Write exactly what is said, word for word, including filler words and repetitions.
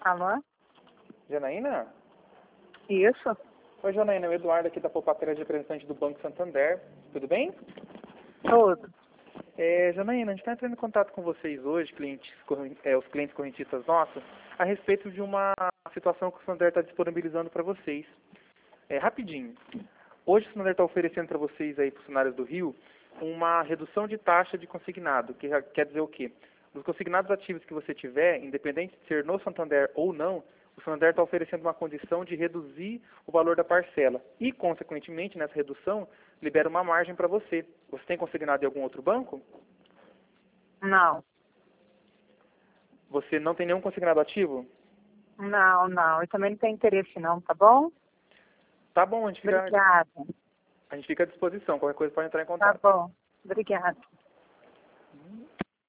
Alô? Janaína? Isso? Oi, Janaína, o Eduardo aqui da Poupateira de representante do Banco Santander. Tudo bem? Tudo. É, Janaína, a gente está entrando em contato com vocês hoje, clientes, corren- é, os clientes correntistas nossos, a respeito de uma situação que o Santander está disponibilizando para vocês. É, rapidinho. Hoje o Santander está oferecendo para vocês aí, funcionários do Rio, uma redução de taxa de consignado, que já quer dizer o quê? Os consignados ativos que você tiver, independente de ser no Santander ou não, o Santander está oferecendo uma condição de reduzir o valor da parcela. E, consequentemente, nessa redução, libera uma margem para você. Você tem consignado em algum outro banco? Não. Você não tem nenhum consignado ativo? Não, não. Eu também não tenho interesse não, tá bom? Tá bom, a gente fica, Obrigada. a gente fica à disposição. Qualquer coisa pode entrar em Tá contato. bom. Obrigada.